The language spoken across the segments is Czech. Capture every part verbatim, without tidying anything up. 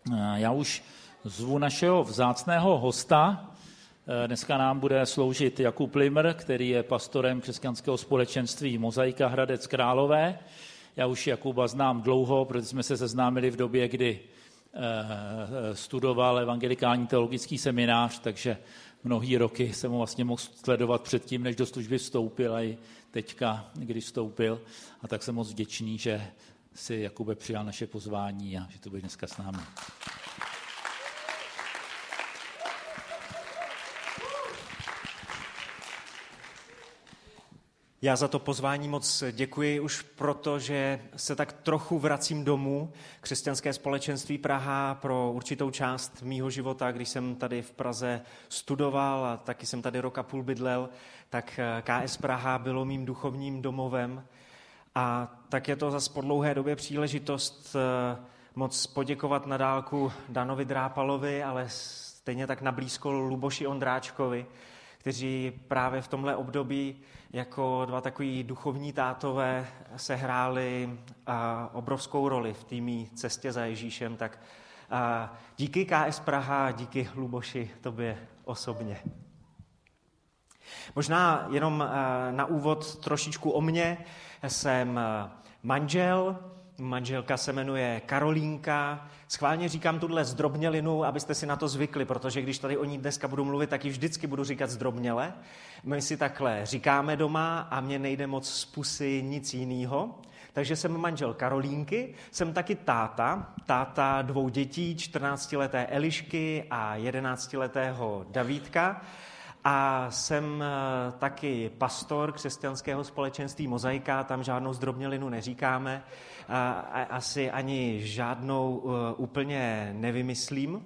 Já už zvu našeho vzácného hosta. Dneska nám bude sloužit Jakub Limr, který je pastorem křesťanského společenství Mozaika Hradec Králové. Já už Jakuba znám dlouho, protože jsme se seznámili v době, kdy studoval evangelikální teologický seminář, takže mnohý roky jsem ho vlastně mohl sledovat předtím, než do služby vstoupil, a i teďka, když vstoupil. A tak jsem moc vděčný, že si Jakube přijal naše pozvání a že tu budeš dneska s námi. Já za to pozvání moc děkuji už proto, že se tak trochu vracím domů. Křesťanské společenství Praha pro určitou část mýho života, když jsem tady v Praze studoval a taky jsem tady rok a půl bydlel, tak K S Praha bylo mým duchovním domovem. A tak je to zas po dlouhé době příležitost moc poděkovat na dálku Danovi Drápalovi, ale stejně tak na blízko Luboši Ondráčkovi, kteří právě v tomhle období jako dva takový duchovní tátové sehráli obrovskou roli v té mý cestě za Ježíšem. Tak díky K S Praha, díky Luboši, tobě osobně. Možná jenom na úvod trošičku o mně. Jsem manžel, manželka se jmenuje Karolínka. Schválně říkám tuhle zdrobnělinu, abyste si na to zvykli, protože když tady o ní dneska budu mluvit, tak ji vždycky budu říkat zdrobněle. My si takhle říkáme doma a mně nejde moc z pusy nic jinýho. Takže jsem manžel Karolínky, jsem taky táta, táta dvou dětí, čtrnáctileté Elišky a jedenáctiletého Davídka. A jsem taky pastor křesťanského společenství Mozaika, tam žádnou zdrobnělinu neříkáme, a asi ani žádnou úplně nevymyslím.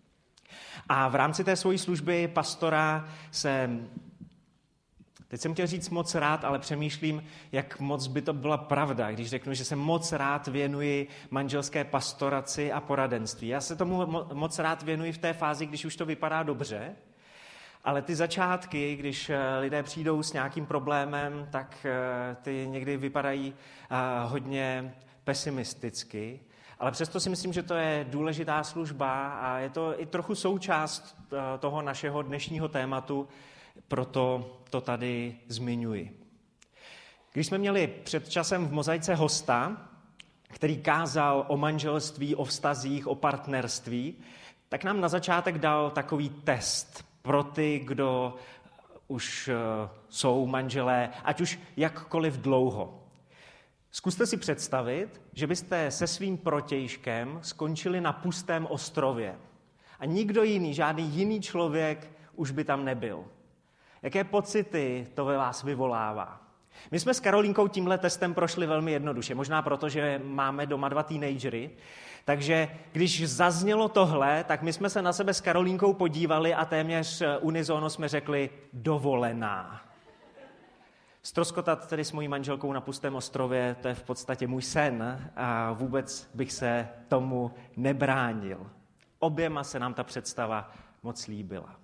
A v rámci té své služby pastora jsem, teď jsem chtěl říct moc rád, ale přemýšlím, jak moc by to byla pravda, když řeknu, že se moc rád věnuji manželské pastoraci a poradenství. Já se tomu moc rád věnuji v té fázi, když už to vypadá dobře, ale ty začátky, když lidé přijdou s nějakým problémem, tak ty někdy vypadají hodně pesimisticky. Ale přesto si myslím, že to je důležitá služba a je to i trochu součást toho našeho dnešního tématu, proto to tady zmiňuji. Když jsme měli před časem v Mozaice hosta, který kázal o manželství, o vztazích, o partnerství, tak nám na začátek dal takový test pro ty, kdo už jsou manželé, ať už jakkoliv dlouho. Zkuste si představit, že byste se svým protějškem skončili na pustém ostrově a nikdo jiný, žádný jiný člověk už by tam nebyl. Jaké pocity to ve vás vyvolává? My jsme s Karolínkou tímhle testem prošli velmi jednoduše, možná proto, že máme doma dva teenagery, takže když zaznělo tohle, tak my jsme se na sebe s Karolínkou podívali a téměř unisono jsme řekli dovolená. Ztroskotat tedy s mojí manželkou na pustém ostrově, to je v podstatě můj sen a vůbec bych se tomu nebránil. Oběma se nám ta představa moc líbila.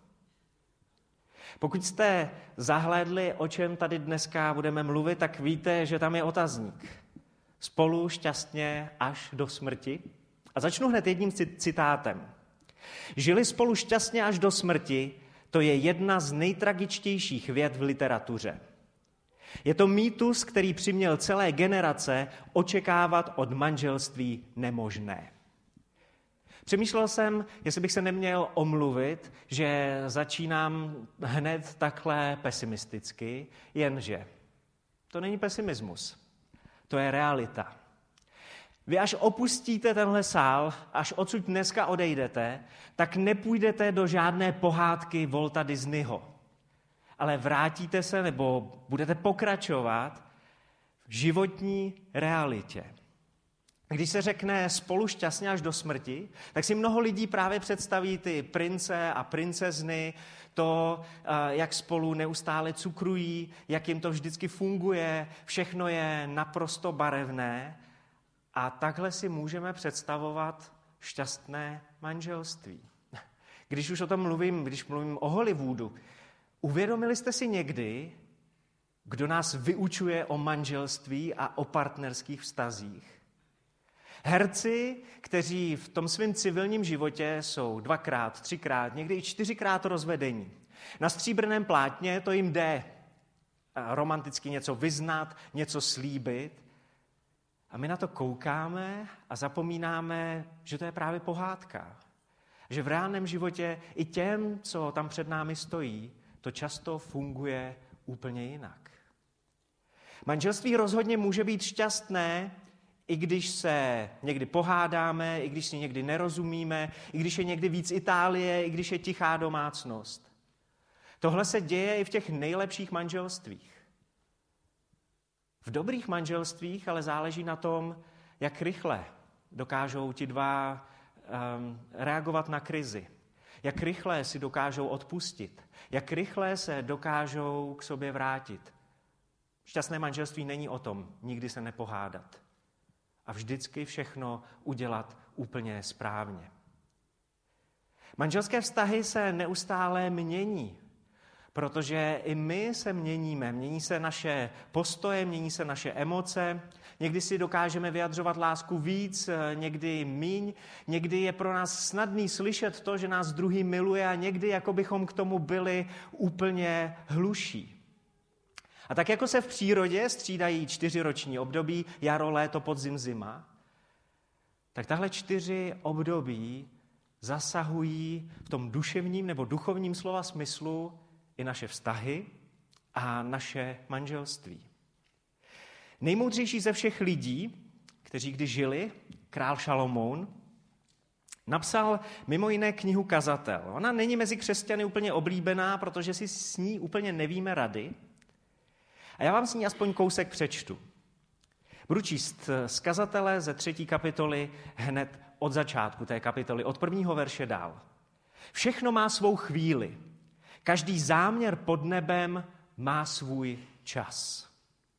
Pokud jste zahlédli, o čem tady dneska budeme mluvit, tak víte, že tam je otazník. Spolu šťastně až do smrti. A začnu hned jedním citátem. Žili spolu šťastně až do smrti, to je jedna z nejtragičtějších vět v literatuře. Je to mýtus, který přiměl celé generace očekávat od manželství nemožné. Přemýšlel jsem, jestli bych se neměl omluvit, že začínám hned takhle pesimisticky, jenže to není pesimismus, to je realita. Vy až opustíte tenhle sál, až odsud dneska odejdete, tak nepůjdete do žádné pohádky Walta Disneyho, ale vrátíte se nebo budete pokračovat v životní realitě. Když se řekne spolu šťastně až do smrti, tak si mnoho lidí právě představí ty prince a princezny, to, jak spolu neustále cukrují, jak jim to vždycky funguje, všechno je naprosto barevné a takhle si můžeme představovat šťastné manželství. Když už o tom mluvím, když mluvím o Hollywoodu, uvědomili jste si někdy, kdo nás vyučuje o manželství a o partnerských vztazích? Herci, kteří v tom svém civilním životě jsou dvakrát, třikrát, někdy i čtyřikrát rozvedení. Na stříbrném plátně to jim jde romanticky něco vyznat, něco slíbit. A my na to koukáme a zapomínáme, že to je právě pohádka. Že v reálném životě i těm, co tam před námi stojí, to často funguje úplně jinak. Manželství rozhodně může být šťastné, i když se někdy pohádáme, i když si někdy nerozumíme, i když je někdy víc Itálie, i když je tichá domácnost. Tohle se děje i v těch nejlepších manželstvích. V dobrých manželstvích ale záleží na tom, jak rychle dokážou ti dva um, reagovat na krizi. Jak rychle si dokážou odpustit. Jak rychle se dokážou k sobě vrátit. Šťastné manželství není o tom nikdy se nepohádat. A vždycky všechno udělat úplně správně. Manželské vztahy se neustále mění, protože i my se měníme. Mění se naše postoje, mění se naše emoce. Někdy si dokážeme vyjadřovat lásku víc, někdy míň. Někdy je pro nás snadný slyšet to, že nás druhý miluje a někdy jako bychom k tomu byli úplně hluší. A tak jako se v přírodě střídají čtyři roční období, jaro, léto, podzim, zima, tak tahle čtyři období zasahují v tom duševním nebo duchovním slova smyslu i naše vztahy a naše manželství. Nejmoudřejší ze všech lidí, kteří kdy žili, král Šalomoun, napsal mimo jiné knihu Kazatel. Ona není mezi křesťany úplně oblíbená, protože si s ní úplně nevíme rady. A já vám s ní aspoň kousek přečtu. Budu číst z Kazatele ze třetí kapitoly hned od začátku té kapitoly, od prvního verše dál. Všechno má svou chvíli. Každý záměr pod nebem má svůj čas.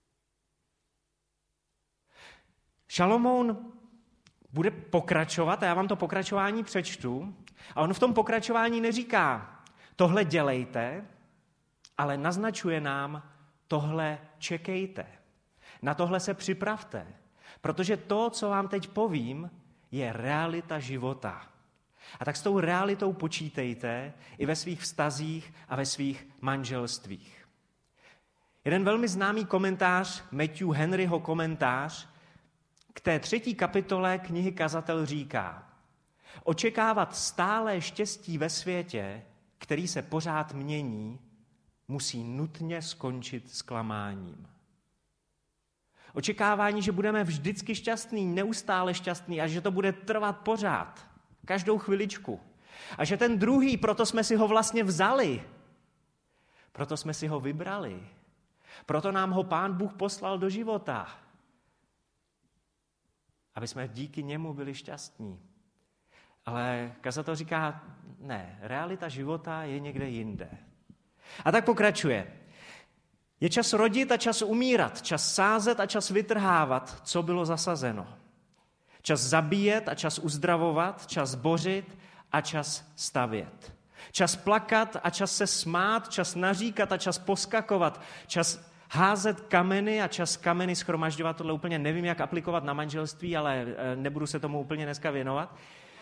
Šalomoun bude pokračovat, a já vám to pokračování přečtu, a on v tom pokračování neříká, tohle dělejte, ale naznačuje nám, tohle čekejte. Na tohle se připravte, protože to, co vám teď povím, je realita života. A tak s tou realitou počítejte i ve svých vztazích a ve svých manželstvích. Jeden velmi známý komentář, Matthew Henryho komentář, k té třetí kapitole knihy Kazatel říká: očekávat stálé štěstí ve světě, který se pořád mění, musí nutně skončit zklamáním. Očekávání, že budeme vždycky šťastný, neustále šťastný a že to bude trvat pořád, každou chviličku. A že ten druhý, proto jsme si ho vlastně vzali, proto jsme si ho vybrali, proto nám ho Pán Bůh poslal do života, aby jsme díky němu byli šťastní. Ale kazatel říká, ne, realita života je někde jinde. A tak pokračuje. Je čas rodit a čas umírat, čas sázet a čas vytrhávat, co bylo zasazeno. Čas zabíjet a čas uzdravovat, čas bořit a čas stavět. Čas plakat a čas se smát, čas naříkat a čas poskakovat, čas házet kameny a čas kameny shromažďovat. Tohle úplně nevím, jak aplikovat na manželství, ale nebudu se tomu úplně dneska věnovat.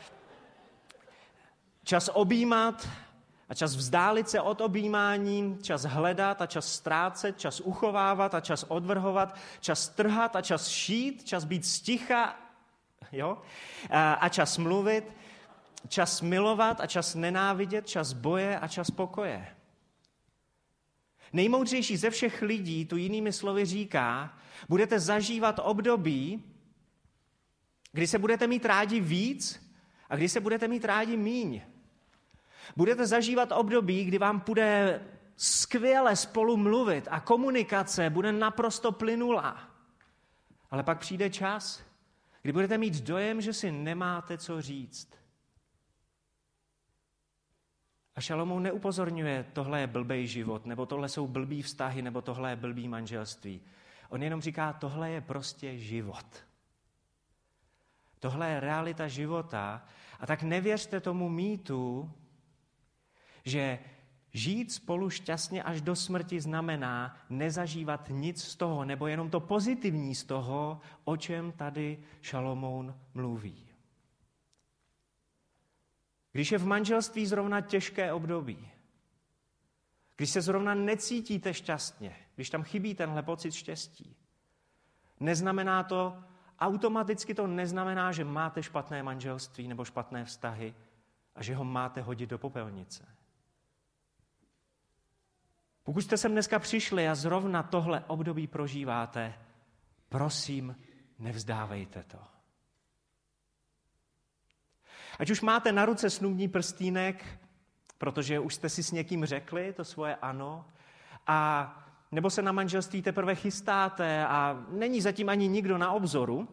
Čas objímat a čas vzdálit se od objímání, čas hledat a čas ztrácet, čas uchovávat a čas odvrhovat, čas trhat a čas šít, čas být sticha, jo? A, a čas mluvit, čas milovat a čas nenávidět, čas boje a čas pokoje. Nejmoudřejší ze všech lidí tu jinými slovy říká, budete zažívat období, kdy se budete mít rádi víc a kdy se budete mít rádi míň. Budete zažívat období, kdy vám bude skvěle spolu mluvit a komunikace bude naprosto plynulá. Ale pak přijde čas, kdy budete mít dojem, že si nemáte co říct. A Šalomoun neupozorňuje, tohle je blbej život, nebo tohle jsou blbý vztahy, nebo tohle je blbý manželství. On jenom říká, tohle je prostě život. Tohle je realita života. A tak nevěřte tomu mýtu, že Žít spolu šťastně až do smrti znamená nezažívat nic z toho, nebo jenom to pozitivní z toho, o čem tady Šalomoun mluví. Když je v manželství zrovna těžké období, když se zrovna necítíte šťastně, když tam chybí tenhle pocit štěstí, neznamená to, automaticky to neznamená, že máte špatné manželství nebo špatné vztahy a že ho máte hodit do popelnice. Pokud jste sem dneska přišli a zrovna tohle období prožíváte, prosím, nevzdávejte to. Ať už máte na ruce snubní prstýnek, protože už jste si s někým řekli to svoje ano, a nebo se na manželství teprve chystáte a není zatím ani nikdo na obzoru,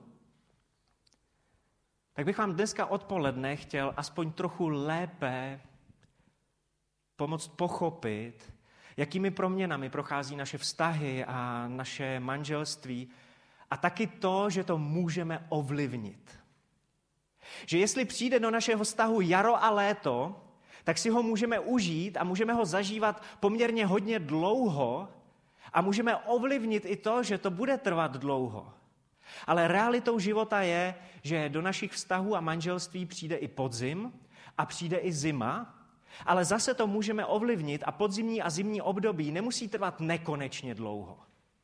tak bych vám dneska odpoledne chtěl aspoň trochu lépe pomoct pochopit, jakými proměnami prochází naše vztahy a naše manželství a taky to, že to můžeme ovlivnit. Že jestli přijde do našeho vztahu jaro a léto, tak si ho můžeme užít a můžeme ho zažívat poměrně hodně dlouho a můžeme ovlivnit i to, že to bude trvat dlouho. Ale realitou života je, že do našich vztahů a manželství přijde i podzim a přijde i zima, ale zase to můžeme ovlivnit a podzimní a zimní období nemusí trvat nekonečně dlouho.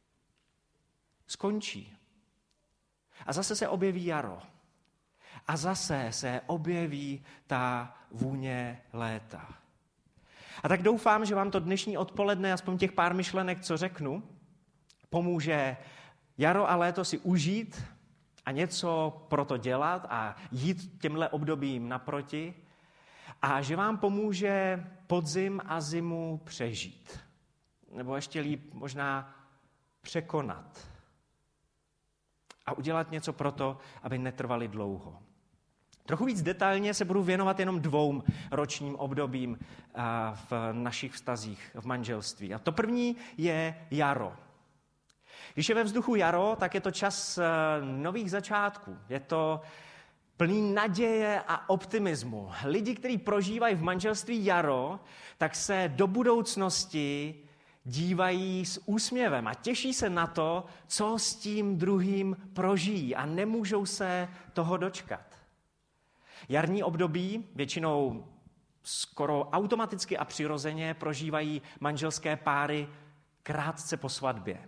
Skončí. A zase se objeví jaro. A zase se objeví ta vůně léta. A tak doufám, že vám to dnešní odpoledne, aspoň těch pár myšlenek, co řeknu, pomůže jaro a léto si užít a něco pro to dělat a jít těmhle obdobím naproti a že vám pomůže podzim a zimu přežít. Nebo ještě líp možná překonat. A udělat něco pro to, aby netrvali dlouho. Trochu víc detailně se budu věnovat jenom dvou ročním obdobím v našich vztazích v manželství. A to první je jaro. Když je ve vzduchu jaro, tak je to čas nových začátků. Je to plný naděje a optimismu. Lidi, kteří prožívají v manželství jaro, tak se do budoucnosti dívají s úsměvem a těší se na to, co s tím druhým prožijí a nemůžou se toho dočkat. Jarní období většinou skoro automaticky a přirozeně prožívají manželské páry krátce po svatbě.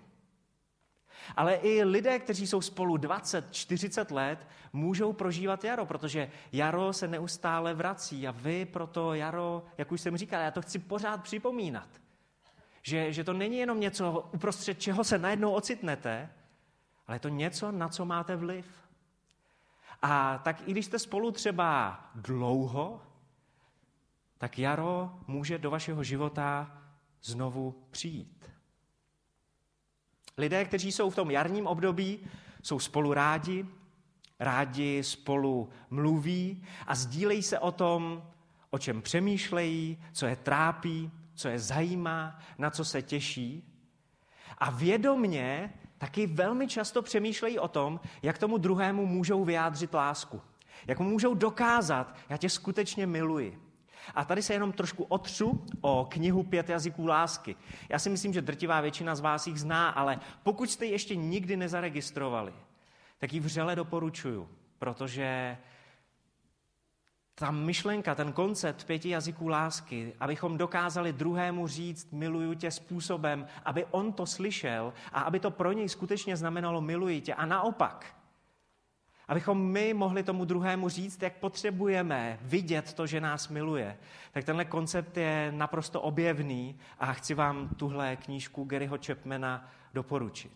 Ale i lidé, kteří jsou spolu dvacet čtyřicet let, můžou prožívat jaro, protože jaro se neustále vrací a vy proto jaro, jak už jsem říkal, já to chci pořád připomínat. Že, že to není jenom něco, uprostřed čeho se najednou ocitnete, ale je to něco, na co máte vliv. A tak i když jste spolu třeba dlouho, tak jaro může do vašeho života znovu přijít. Lidé, kteří jsou v tom jarním období, jsou spolu rádi, rádi spolu mluví a sdílejí se o tom, o čem přemýšlejí, co je trápí, co je zajímá, na co se těší. A vědomně taky velmi často přemýšlejí o tom, jak tomu druhému můžou vyjádřit lásku. Jak mu můžou dokázat, já tě skutečně miluji. A tady se jenom trošku otřu o knihu Pět jazyků lásky. Já si myslím, že drtivá většina z vás jich zná, ale pokud jste ji ještě nikdy nezaregistrovali, tak ji vřele doporučuju, protože ta myšlenka, ten koncept pěti jazyků lásky, abychom dokázali druhému říct miluju tě způsobem, aby on to slyšel a aby to pro něj skutečně znamenalo miluji tě a naopak. Abychom my mohli tomu druhému říct, jak potřebujeme vidět to, že nás miluje. Tak tenhle koncept je naprosto objevný a chci vám tuhle knížku Garyho Chapmana doporučit.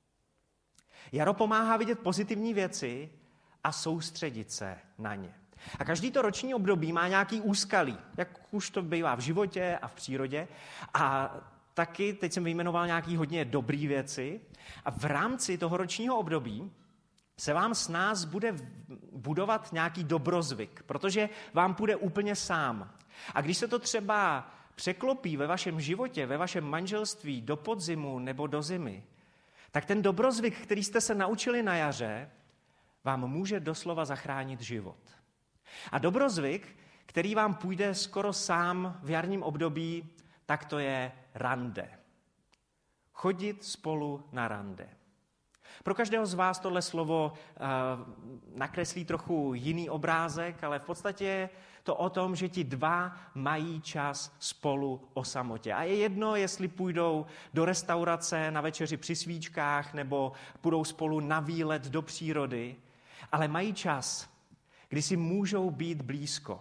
Jaro pomáhá vidět pozitivní věci a soustředit se na ně. A každý to roční období má nějaký úskalí, jak už to bývá v životě a v přírodě. A taky, teď jsem vyjmenoval nějaký hodně dobrý věci. A v rámci toho ročního období se vám s nás bude budovat nějaký dobrozvyk, protože vám půjde úplně sám. A když se to třeba překlopí ve vašem životě, ve vašem manželství do podzimu nebo do zimy, tak ten dobrozvyk, který jste se naučili na jaře, vám může doslova zachránit život. A dobrozvyk, který vám půjde skoro sám v jarním období, tak to je rande. Chodit spolu na rande. Pro každého z vás tohle slovo uh, nakreslí trochu jiný obrázek, ale v podstatě je to o tom, že ti dva mají čas spolu o samotě. A je jedno, jestli půjdou do restaurace na večeři při svíčkách nebo půjdou spolu na výlet do přírody, ale mají čas, kdy si můžou být blízko.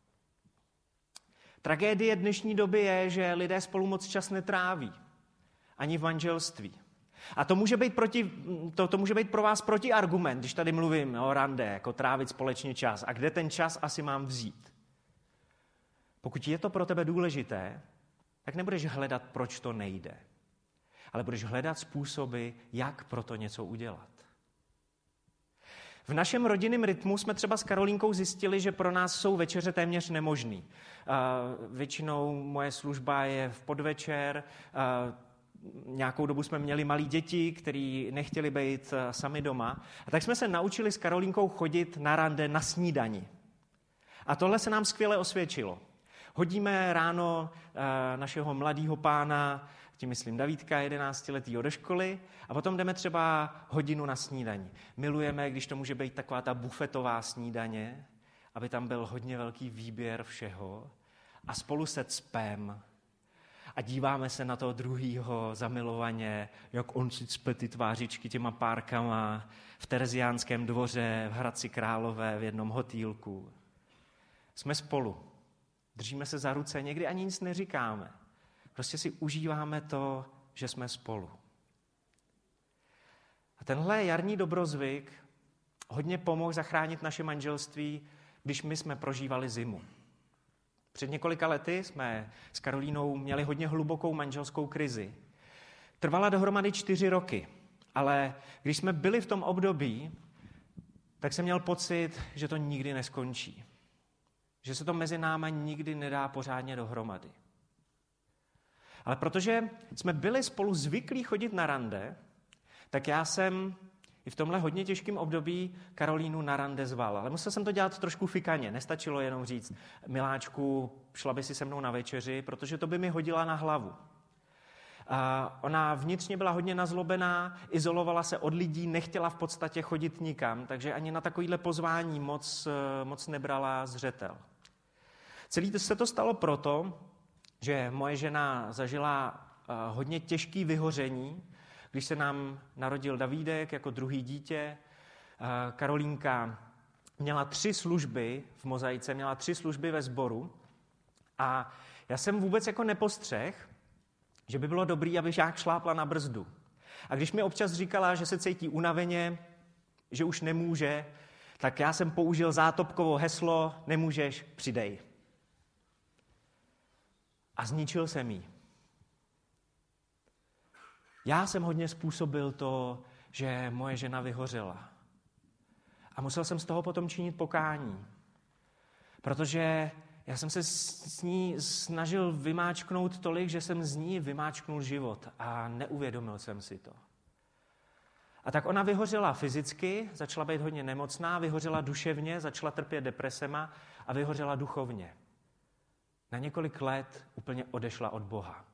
Tragédie dnešní doby je, že lidé spolu moc čas netráví, ani v manželství. A to může být, proti, to, to může být pro vás protiargument, když tady mluvím o rande, jako trávit společně čas. A kde ten čas asi mám vzít? Pokud je to pro tebe důležité, tak nebudeš hledat, proč to nejde. Ale budeš hledat způsoby, jak pro to něco udělat. V našem rodinném rytmu jsme třeba s Karolínkou zjistili, že pro nás jsou večeře téměř nemožný. Uh, většinou moje služba je v podvečer, uh, nějakou dobu jsme měli malí děti, kteří nechtěli být sami doma. A tak jsme se naučili s Karolínkou chodit na rande na snídani. A tohle se nám skvěle osvědčilo. Hodíme ráno našeho mladého pána, tím myslím Davídka, jedenáctiletýho, do školy a potom jdeme třeba hodinu na snídani. Milujeme, když to může být taková ta bufetová snídaně, aby tam byl hodně velký výběr všeho a spolu se cpem a díváme se na toho druhýho zamilovaně, jak on si cpe ty tvářičky těma párkama v Tereziánském dvoře, v Hradci Králové, v jednom hotýlku. Jsme spolu. Držíme se za ruce, někdy ani nic neříkáme. Prostě si užíváme to, že jsme spolu. A tenhle jarní dobrozvyk hodně pomohl zachránit naše manželství, když my jsme prožívali zimu. Před několika lety jsme s Karolínou měli hodně hlubokou manželskou krizi. Trvala dohromady čtyři roky, ale když jsme byli v tom období, tak jsem měl pocit, že to nikdy neskončí. Že se to mezi náma nikdy nedá pořádně dohromady. Ale protože jsme byli spolu zvyklí chodit na rande, tak já jsem i v tomhle hodně těžkém období Karolínu na rande zval. Ale musel jsem to dělat trošku fikaně. Nestačilo jenom říct, miláčku, šla by si se mnou na večeři, protože to by mi hodila na hlavu. A ona vnitřně byla hodně nazlobená, izolovala se od lidí, nechtěla v podstatě chodit nikam, takže ani na takovýhle pozvání moc, moc nebrala zřetel. Celý se to stalo proto, že moje žena zažila hodně těžký vyhoření, když se nám narodil Davídek jako druhý dítě. Karolínka měla tři služby v Mozaice, měla tři služby ve sboru a já jsem vůbec jako nepostřeh, že by bylo dobrý, aby žák šlápla na brzdu. A když mi občas říkala, že se cítí unaveně, že už nemůže, tak já jsem použil zátopkovo heslo nemůžeš, přidej. A zničil jsem jí. Já jsem hodně způsobil to, že moje žena vyhořela. A musel jsem z toho potom činit pokání. Protože já jsem se s ní snažil vymáčknout tolik, že jsem z ní vymáčknul život a neuvědomil jsem si to. A tak ona vyhořela fyzicky, začala být hodně nemocná, vyhořela duševně, začala trpět depresema a vyhořela duchovně. Na několik let úplně odešla od Boha.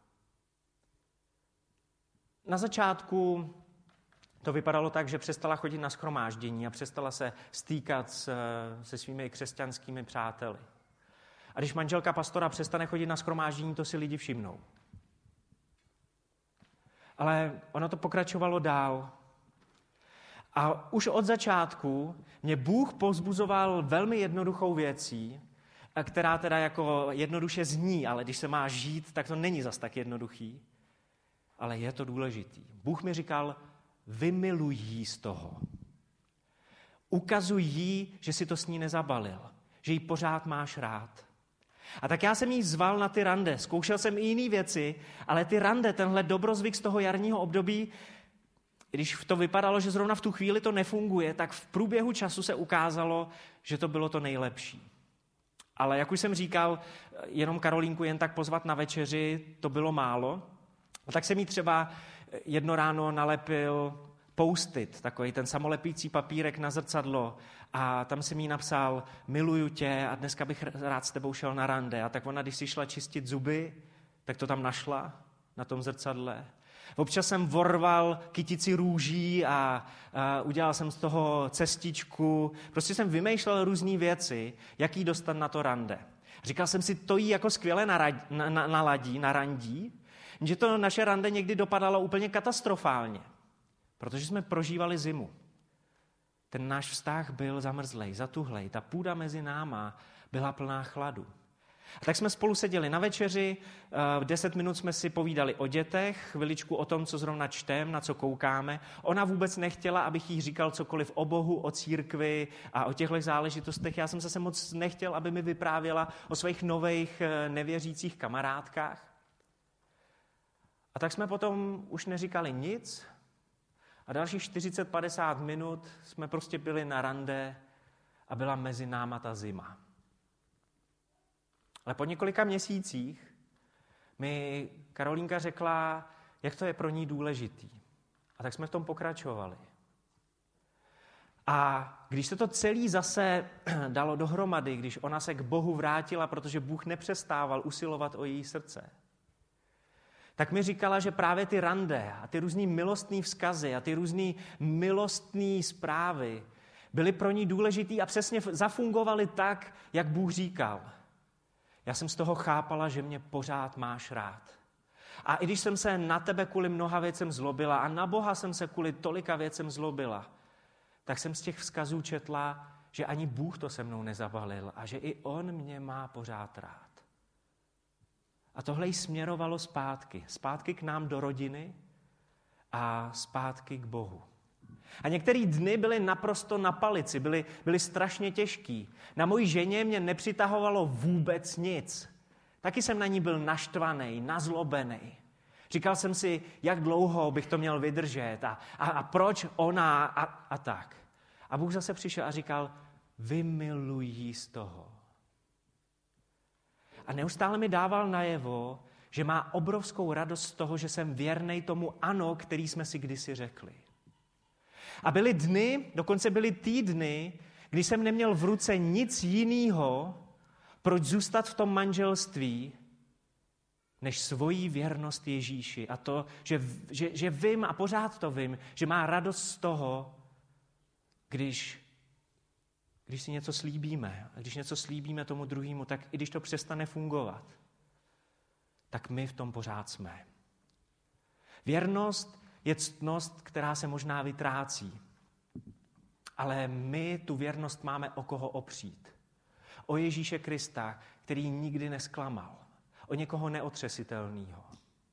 Na začátku to vypadalo tak, že přestala chodit na shromáždění a přestala se stýkat s, se svými křesťanskými přáteli. A když manželka pastora přestane chodit na shromáždění, to si lidi všimnou. Ale ono to pokračovalo dál. A už od začátku mě Bůh povzbuzoval velmi jednoduchou věcí, která teda jako jednoduše zní, ale když se má žít, tak to není zas tak jednoduchý. Ale je to důležitý. Bůh mi říkal, vymiluj jí z toho. Ukazuj jí, že si to s ní nezabalil, že ji pořád máš rád. A tak já jsem jí zval na ty rande. Zkoušel jsem i jiné věci, ale ty rande, tenhle dobrozvyk z toho jarního období, když to vypadalo, že zrovna v tu chvíli to nefunguje, tak v průběhu času se ukázalo, že to bylo to nejlepší. Ale jak už jsem říkal, jenom Karolínku jen tak pozvat na večeři, to bylo málo. A tak jsem jí třeba jedno ráno nalepil post-it, takový ten samolepící papírek na zrcadlo a tam jsem jí napsal, miluju tě a dneska bych rád s tebou šel na rande. A tak ona, když si šla čistit zuby, tak to tam našla na tom zrcadle. Občas jsem vorval kytici růží a, a udělal jsem z toho cestičku. Prostě jsem vymýšlel různé věci, jak jí dostat na to rande. Říkal jsem si, to jí jako skvěle naladí, na, na, naladí, narandí, že to naše rande někdy dopadalo úplně katastrofálně, protože jsme prožívali zimu. Ten náš vztah byl zamrzlej, zatuhlej, ta půda mezi náma byla plná chladu. A tak jsme spolu seděli na večeři, v deset minut jsme si povídali o dětech, chviličku o tom, co zrovna čtem, na co koukáme. Ona vůbec nechtěla, abych jí říkal cokoliv o Bohu, o církvi a o těchto záležitostech. Já jsem zase moc nechtěl, aby mi vyprávěla o svých nových nevěřících kamarádkách. A tak jsme potom už neříkali nic a dalších čtyřicet padesát minut jsme prostě byli na rande a byla mezi náma ta zima. Ale po několika měsících mi Karolínka řekla, jak to je pro ní důležitý. A tak jsme v tom pokračovali. A když se to celé zase dalo dohromady, když ona se k Bohu vrátila, protože Bůh nepřestával usilovat o její srdce, tak mi říkala, že právě ty rande a ty různý milostný vzkazy a ty různý milostný zprávy byly pro ní důležitý a přesně zafungovaly tak, jak Bůh říkal. Já jsem z toho chápala, že mě pořád máš rád. A i když jsem se na tebe kvůli mnoha věcem zlobila a na Boha jsem se kvůli tolika věcem zlobila, tak jsem z těch vzkazů četla, že ani Bůh to se mnou nezabalil a že i on mě má pořád rád. A tohle jí směrovalo zpátky. Zpátky k nám do rodiny a zpátky k Bohu. A některé dny byly naprosto na palici, byly, byly strašně těžký. Na mojí ženě mě nepřitahovalo vůbec nic. Taky jsem na ní byl naštvaný, nazlobený. Říkal jsem si, jak dlouho bych to měl vydržet a, a, a proč ona a, a tak. A Bůh zase přišel a říkal, vymiluj jí z toho. A neustále mi dával najevo, že má obrovskou radost z toho, že jsem věrnej tomu ano, který jsme si kdysi řekli. A byly dny, dokonce byly týdny, kdy jsem neměl v ruce nic jiného, proč zůstat v tom manželství, než svoji věrnost Ježíši. A to, že, že, že vím a pořád to vím, že má radost z toho, když, když si něco slíbíme. A když něco slíbíme tomu druhému, tak i když to přestane fungovat, tak my v tom pořád jsme. Věrnost je ctnost, která se možná vytrácí. Ale my tu věrnost máme o koho opřít. O Ježíše Krista, který nikdy nesklamal. O někoho neotřesitelného.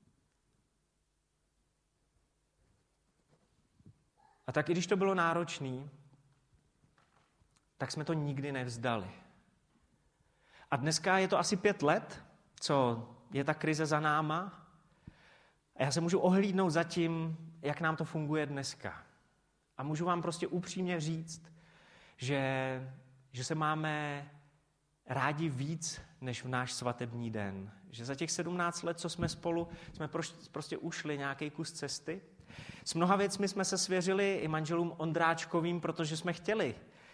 A tak i když to bylo náročné, tak jsme to nikdy nevzdali. A dneska je to asi pět let, co je ta krize za náma. A já se můžu ohlídnout za tím, jak nám to funguje dneska. A můžu vám prostě upřímně říct, že, že se máme rádi víc, než v náš svatební den. Že za těch sedmnáct let, co jsme spolu, jsme prostě ušli nějaký kus cesty. S mnoha věcmi jsme se svěřili i manželům Ondráčkovým, protože jsme chtěli,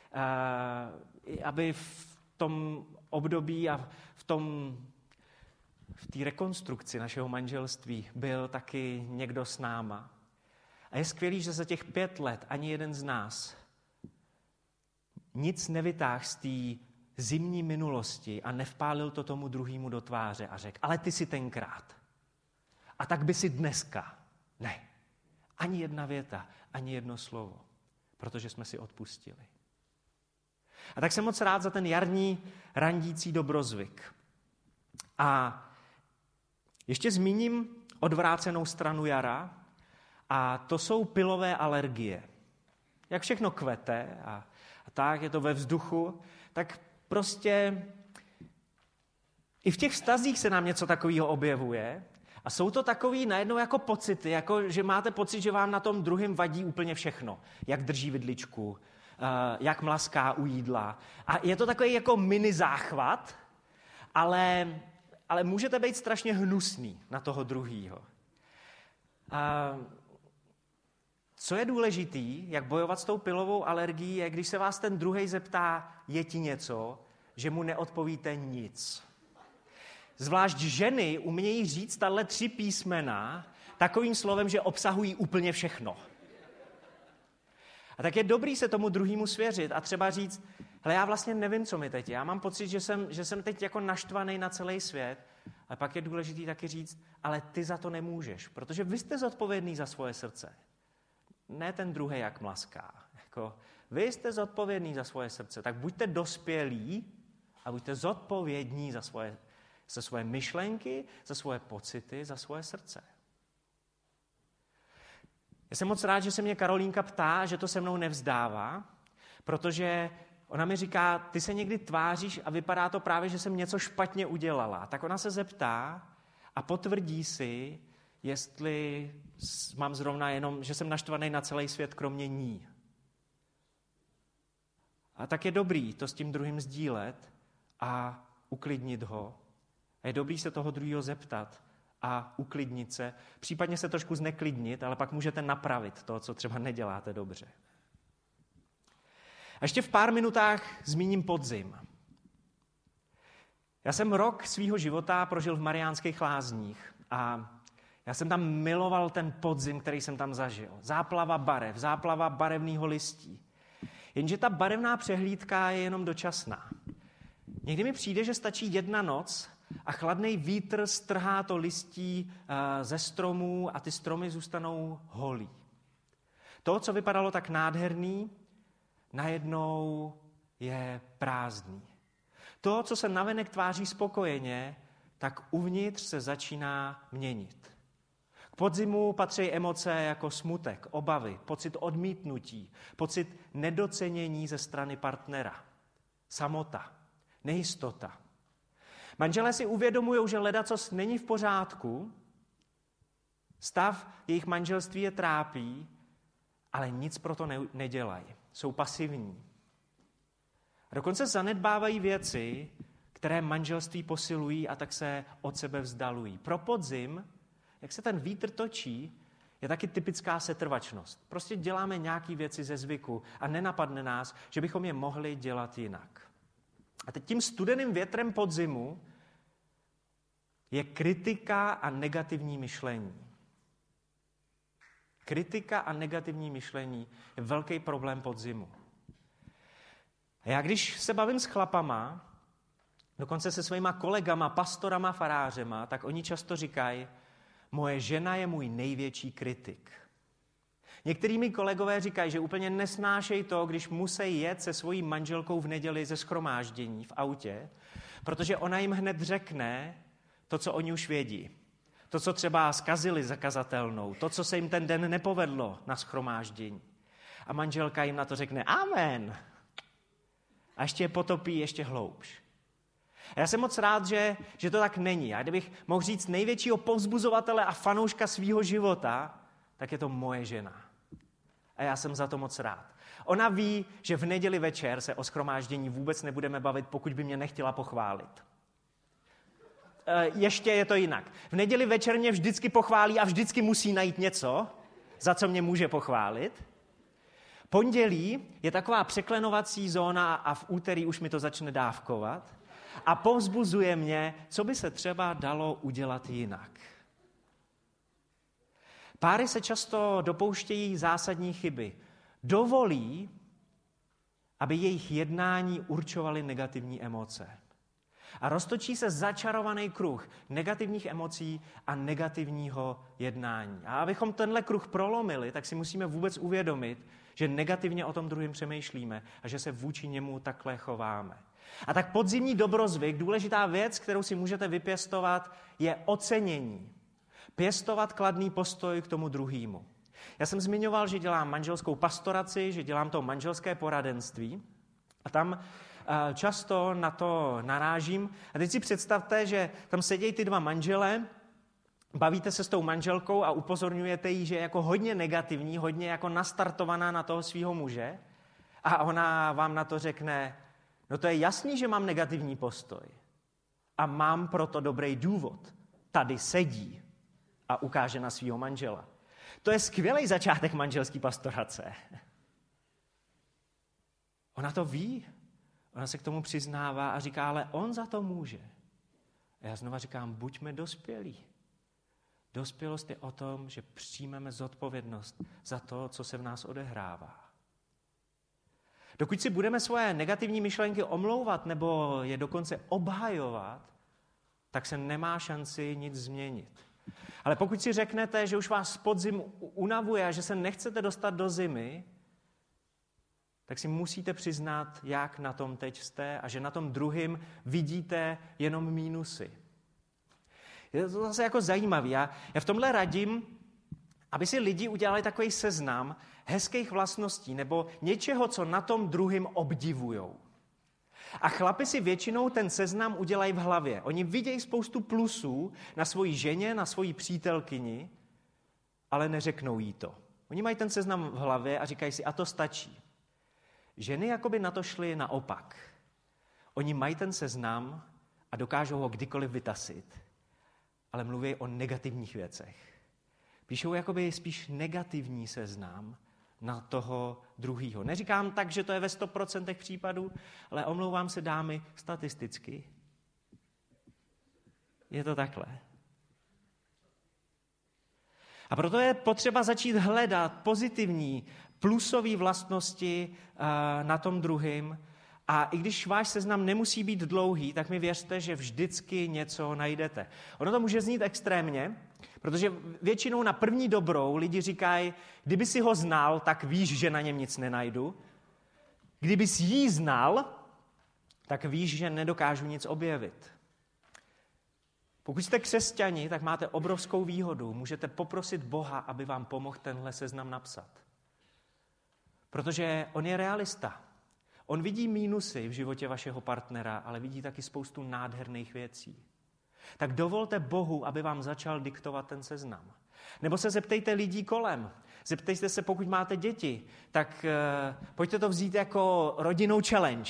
aby v tom období a v tom v té rekonstrukci našeho manželství byl taky někdo s náma. A je skvělý, že za těch pět let ani jeden z nás nic nevytáhl z té zimní minulosti a nevpálil to tomu druhému do tváře a řekl, ale ty si tenkrát. A tak by si dneska. Ne. Ani jedna věta, ani jedno slovo, protože jsme si odpustili. A tak jsem moc rád za ten jarní randící dobrozvyk. A ještě zmíním odvrácenou stranu jara, a to jsou pilové alergie. Jak všechno kvete a, a tak, je to ve vzduchu, tak prostě i v těch vztazích se nám něco takového objevuje a jsou to takový najednou jako pocity, jako že máte pocit, že vám na tom druhém vadí úplně všechno. Jak drží vidličku, jak mlaská u jídla. A je to takový jako mini záchvat, ale, ale můžete být strašně hnusný na toho druhýho. A co je důležitý, jak bojovat s tou pilovou alergií, je, když se vás ten druhej zeptá, je ti něco, že mu neodpovíte nic. zvlášť ženy umějí říct tahle tři písmena takovým slovem, že obsahují úplně všechno. A tak je dobrý se tomu druhému svěřit a třeba říct, hele, já vlastně nevím, co mi teď je. Já mám pocit, že jsem, že jsem teď jako naštvaný na celý svět. Ale pak je důležitý taky říct, ale ty za to nemůžeš, protože vy jste zodpovědný za svoje srdce. Ne ten druhý jak mlaská. Jako, vy jste zodpovědný za svoje srdce, tak buďte dospělí a buďte zodpovědní za svoje, za svoje myšlenky, za svoje pocity, za svoje srdce. Já jsem moc rád, že se mě Karolínka ptá, že to se mnou nevzdává, protože ona mi říká, ty se někdy tváříš a vypadá to právě, že jsem něco špatně udělala. Tak ona se zeptá a potvrdí si, jestli mám zrovna jenom, že jsem naštvaný na celý svět, kromě ní. A tak je dobrý to s tím druhým sdílet a uklidnit ho. A je dobrý se toho druhého zeptat a uklidnit se, případně se trošku zneklidnit, ale pak můžete napravit to, co třeba neděláte dobře. A ještě v pár minutách zmíním podzim. Já jsem rok svýho života prožil v Mariánských Lázních a já jsem tam miloval ten podzim, který jsem tam zažil. Záplava barev, záplava barevného listí. Jenže ta barevná přehlídka je jenom dočasná. Někdy mi přijde, že stačí jedna noc a chladný vítr strhá to listí ze stromů a ty stromy zůstanou holí. To, co vypadalo tak nádherný, najednou je prázdný. To, co se navenek tváří spokojeně, tak uvnitř se začíná měnit. K podzimu patří emoce jako smutek, obavy, pocit odmítnutí, pocit nedocenění ze strany partnera, samota, nejistota. Manželé si uvědomují, že ledacos není v pořádku, stav jejich manželství je trápí, ale nic pro to nedělají. Jsou pasivní. A dokonce zanedbávají věci, které manželství posilují a tak se od sebe vzdalují. Pro podzim, jak se ten vítr točí, je taky typická setrvačnost. Prostě děláme nějaké věci ze zvyku a nenapadne nás, že bychom je mohli dělat jinak. A teď tím studeným větrem podzimu je kritika a negativní myšlení. Kritika a negativní myšlení je velký problém podzimu. A já když se bavím s chlapama, dokonce se svýma kolegama, pastorama, farářema, tak oni často říkají, moje žena je můj největší kritik. Některý mý kolegové říkají, že úplně nesnášejí to, když musí jet se svojí manželkou v neděli ze shromáždění v autě, protože ona jim hned řekne to, co oni už vědí. To, co třeba zkazili zakazatelnou, to, co se jim ten den nepovedlo na shromáždění. A manželka jim na to řekne amen. A ještě je potopí ještě hloubš. A já jsem moc rád, že, že to tak není. A kdybych mohl říct největšího povzbuzovatele a fanouška svýho života, tak je to moje žena. A já jsem za to moc rád. Ona ví, že v neděli večer se o shromáždění vůbec nebudeme bavit, pokud by mě nechtěla pochválit. E, ještě je to jinak. V neděli večer mě vždycky pochválí a vždycky musí najít něco, za co mě může pochválit. Pondělí je taková překlenovací zóna a v úterý už mi to začne dávkovat a povzbuzuje mě, co by se třeba dalo udělat jinak. Páry se často dopouštějí zásadní chyby. Dovolí, aby jejich jednání určovaly negativní emoce. A roztočí se začarovaný kruh negativních emocí a negativního jednání. A abychom tenhle kruh prolomili, tak si musíme vůbec uvědomit, že negativně o tom druhém přemýšlíme a že se vůči němu takhle chováme. A tak podzimní dobrozvyk, důležitá věc, kterou si můžete vypěstovat, je ocenění. Pěstovat kladný postoj k tomu druhému. Já jsem zmiňoval, že dělám manželskou pastoraci, že dělám to manželské poradenství a tam často na to narážím. A teď si představte, že tam sedějí ty dva manželé, bavíte se s tou manželkou a upozorňujete jí, že je jako hodně negativní, hodně jako nastartovaná na toho svého muže a ona vám na to řekne, no to je jasný, že mám negativní postoj a mám proto dobrý důvod. Tady sedí a ukáže na svého manžela. To je skvělý začátek manželské pastorace. Ona to ví, ona se k tomu přiznává a říká, ale on za to může. A já znova říkám, buďme dospělí. Dospělost je o tom, že přijmeme zodpovědnost za to, co se v nás odehrává. Dokud si budeme svoje negativní myšlenky omlouvat nebo je dokonce obhajovat, tak se nemá šanci nic změnit. Ale pokud si řeknete, že už vás podzim unavuje a že se nechcete dostat do zimy, tak si musíte přiznat, jak na tom teď jste a že na tom druhým vidíte jenom mínusy. Je to zase jako zajímavé. Já, já v tomhle radím, aby si lidi udělali takový seznam hezkých vlastností nebo něčeho, co na tom druhým obdivujou. A chlapi si většinou ten seznam udělají v hlavě. Oni vidějí spoustu plusů na svoji ženě, na svoji přítelkyni, ale neřeknou jí to. Oni mají ten seznam v hlavě a říkají si, a to stačí. Ženy jakoby na to šly naopak. Oni mají ten seznam a dokážou ho kdykoliv vytasit, ale mluví o negativních věcech. Píšou jakoby spíš negativní seznam na toho druhýho. Neříkám tak, že to je ve sto procent případů, ale omlouvám se, dámy, statisticky. Je to takhle. A proto je potřeba začít hledat pozitivní, plusové vlastnosti na tom druhým. A i když váš seznam nemusí být dlouhý, tak mi věřte, že vždycky něco najdete. Ono to může znít extrémně, protože většinou na první dobrou lidi říkají, kdyby si ho znal, tak víš, že na něm nic nenajdu. Kdyby si jí znal, tak víš, že nedokážu nic objevit. Pokud jste křesťani, tak máte obrovskou výhodu. Můžete poprosit Boha, aby vám pomohl tenhle seznam napsat. Protože on je realista. On vidí mínusy v životě vašeho partnera, ale vidí taky spoustu nádherných věcí. Tak dovolte Bohu, aby vám začal diktovat ten seznam. Nebo se zeptejte lidí kolem. Zeptejte se, pokud máte děti, tak uh, pojďte to vzít jako rodinnou challenge.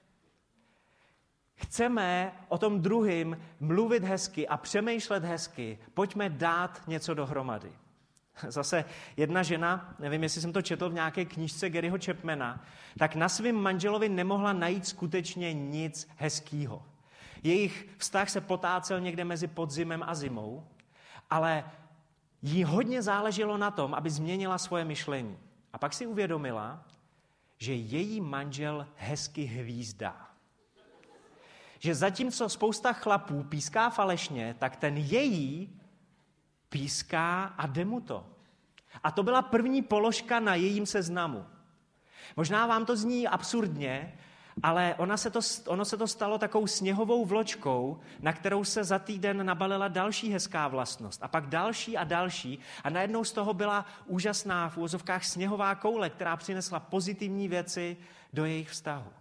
Chceme o tom druhým mluvit hezky a přemýšlet hezky. Pojďme dát něco dohromady. Zase jedna žena, nevím, jestli jsem to četl v nějaké knížce Garyho Chapmana, tak na svém manželovi nemohla najít skutečně nic hezkýho. Jejich vztah se potácel někde mezi podzimem a zimou, ale jí hodně záleželo na tom, aby změnila svoje myšlení. A pak si uvědomila, že její manžel hezky hvízdá. Že zatímco spousta chlapů píská falešně, tak ten její píská a jde mu to. A to byla první položka na jejím seznamu. Možná vám to zní absurdně, ale ona se to, ono se to stalo takovou sněhovou vločkou, na kterou se za týden nabalila další hezká vlastnost. A pak další a další. A najednou z toho byla úžasná v úvozovkách sněhová koule, která přinesla pozitivní věci do jejich vztahu.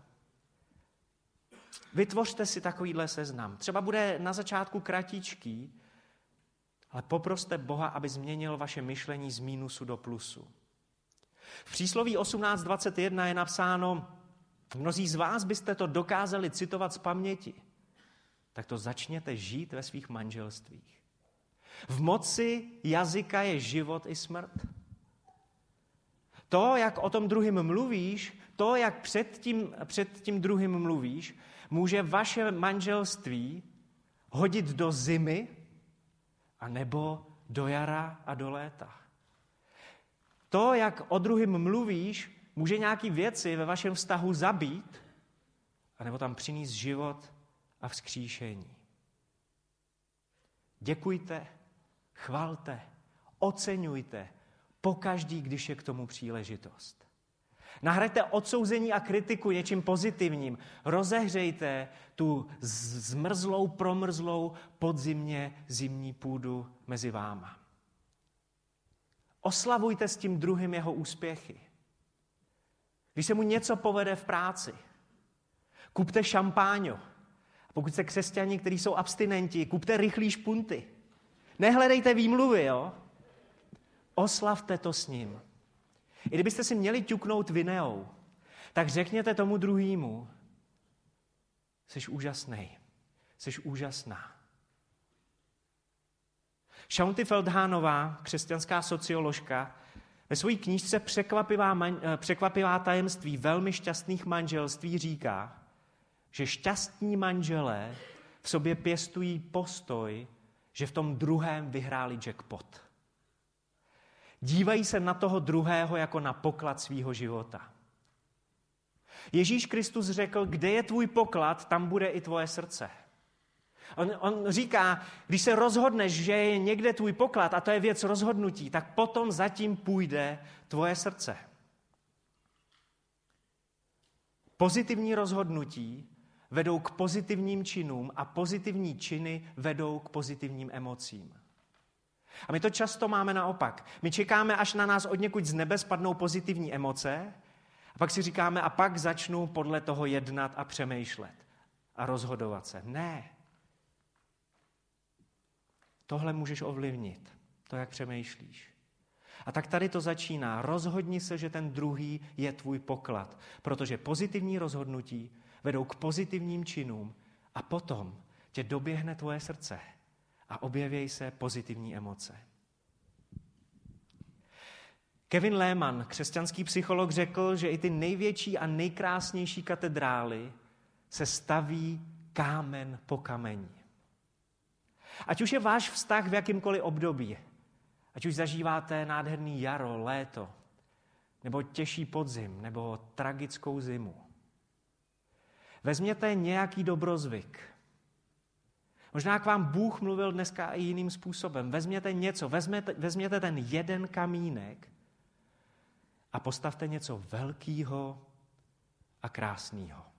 Vytvořte si takovýhle seznam. Třeba bude na začátku kratičký, ale poproste Boha, aby změnil vaše myšlení z mínusu do plusu. V přísloví osmnáct dvacet jedna je napsáno, mnozí z vás byste to dokázali citovat z paměti, tak to začněte žít ve svých manželstvích. V moci jazyka je život i smrt. To, jak o tom druhým mluvíš, to, jak před tím, před tím druhým mluvíš, může vaše manželství hodit do zimy a nebo do jara a do léta. To, jak o druhým mluvíš, může nějaký věci ve vašem vztahu zabít, anebo tam přinést život a vzkříšení. Děkujte, chvalte, oceňujte, pokaždý, když je k tomu příležitost. Nahraďte odsouzení a kritiku něčím pozitivním. Rozehřejte tu zmrzlou, promrzlou podzimně zimní půdu mezi váma. Oslavujte s tím druhým jeho úspěchy. Když se mu něco povede v práci, kupte šampáňo. A pokud jste křesťani, kteří jsou abstinenti, kupte rychlý špunty. Nehledejte výmluvy, jo? Oslavte to s ním. I kdybyste si měli ťuknout vineou, tak řekněte tomu druhému, jsi úžasnej, jsi úžasná. Shaunti Feldhanová, křesťanská socioložka, ve své knížce Překvapivá, man, překvapivá tajemství velmi šťastných manželství říká, že šťastní manželé v sobě pěstují postoj, že v tom druhém vyhráli jackpot. Dívají se na toho druhého jako na poklad svýho života. Ježíš Kristus řekl, kde je tvůj poklad, tam bude i tvoje srdce. On, on říká, když se rozhodneš, že je někde tvůj poklad a to je věc rozhodnutí, tak potom zatím půjde tvoje srdce. Pozitivní rozhodnutí vedou k pozitivním činům a pozitivní činy vedou k pozitivním emocím. A my to často máme naopak. My čekáme, až na nás odněkud z nebe spadnou pozitivní emoce a pak si říkáme, a pak začnu podle toho jednat a přemýšlet a rozhodovat se. Ne. Tohle můžeš ovlivnit, to, jak přemýšlíš. A tak tady to začíná. Rozhodni se, že ten druhý je tvůj poklad, protože pozitivní rozhodnutí vedou k pozitivním činům a potom tě doběhne tvoje srdce a objeví se pozitivní emoce. Kevin Lehman, křesťanský psycholog, řekl, že i ty největší a nejkrásnější katedrály se staví kámen po kameni. Ať už je váš vztah v jakýmkoliv období, ať už zažíváte nádherný jaro, léto, nebo těžší podzim, nebo tragickou zimu. Vezměte nějaký dobrozvyk. Možná k vám Bůh mluvil dneska i jiným způsobem. Vezměte něco, vezměte, vezměte ten jeden kamínek a postavte něco velkého a krásného.